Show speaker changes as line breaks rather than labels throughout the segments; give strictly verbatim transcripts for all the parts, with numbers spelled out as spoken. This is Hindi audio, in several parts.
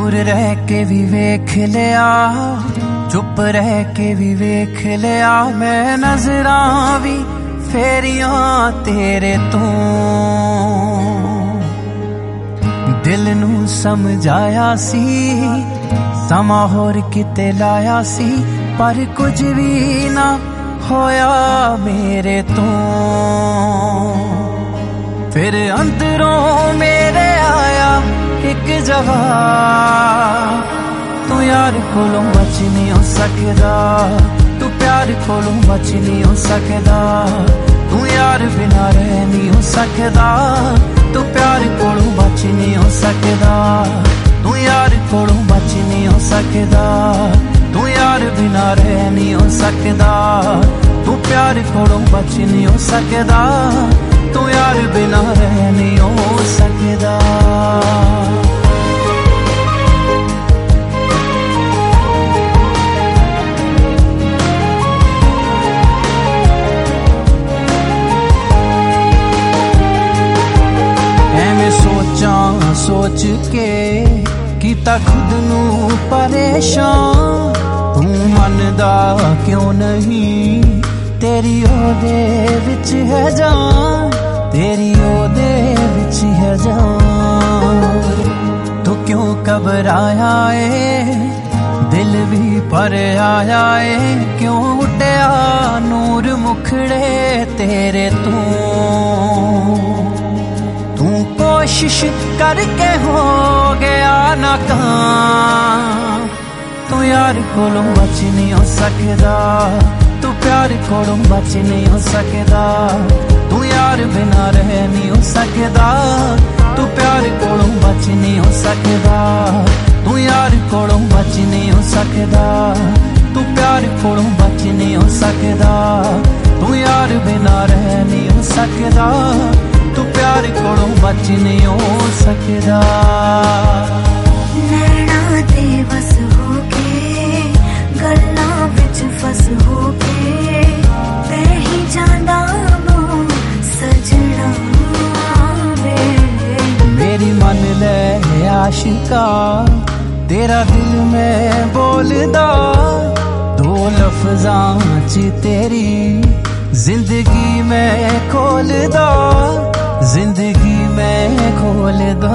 दूर रह के भी वेख लिया, चुप रह के भी वेख लिया, मैं नजरां भी फेरियां तेरे तो। दिल नू समझाया सी समा होर किते लाया सी, पर कुछ भी ना होया मेरे तो। फिर अंदरों मेरे आया एक जवाब, तू यार कोलों बच नहीं हो सकदा, तू प्यार कोलों बच नहीं हो सकदा, तू यार बिना रह नहीं हो सकदा, तू प्यार कोलों बच नहीं हो सकदा, तू यार कोलों बच नहीं हो सकदा, तू यार बिना रह नहीं हो सकदा, तू प्यार कोलों बच नहीं हो सकदा, तू यार बिना रह नहीं हो सकदा। एवें सोचां सोच के कीता खुद नू परेशान, तू मनदा क्यों नहीं, तेरी ओदे विच है जान, तेरी ओदे विच है जान। तू क्यों घबराया ए, दिल भी पर आया ए, क्यों उड्या नूर मुखड़े तेरे तू। तू कोशिश करके हो गया नाकाम, तू यार कोलों बच नहीं हो सकदा, तू प्यार कोलों बच नहीं हो सकदा, तू यार बिना रह नहीं हो सकदा, तू प्यार कोलों बच नहीं हो सकदा, तू यार कोलों बच नहीं हो सकदा, तू प्यार कोलों बच नहीं हो सकदा, तू यार बिना रह नहीं हो सकदा, तू प्यार कोलों बच नहीं हो सकदा।
नैना ते बस हो के गल्लां विच फस हो के, ते ही जांदा मों सजना वे।
मेरी मन ले आशिका तेरा दिल में बोलदा, दो लफ्जां च तेरी जिंदगी में खोलदा, जिंदगी में खोलदा।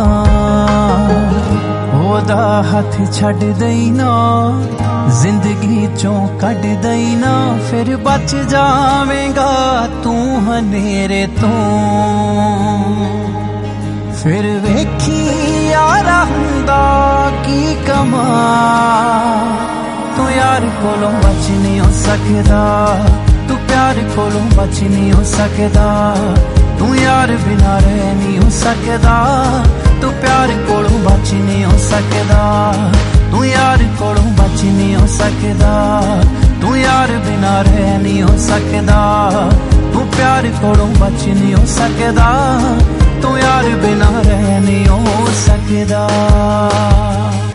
ओदा हथ छड़ दई ना, जिंदगी चों कट दई ना, फिर बच जावेगा तू हनेरे तो। फिर वेखी यारा हुंदा की कमा, तू यार कोलों बच नहीं हो सकदा, तू प्यार कोलों बच नहीं हो सकदा, तू यार बिना रह नहीं हो सकदा, तू प्यार कोलों बच नहीं हो सकदा, तू यार कोलों बच नहीं हो सकदा, तू यार बिना रह नहीं हो सकदा, तू प्यार कोलों बच नहीं हो सकदा, तू यार बिना रह नहीं हो सकदा।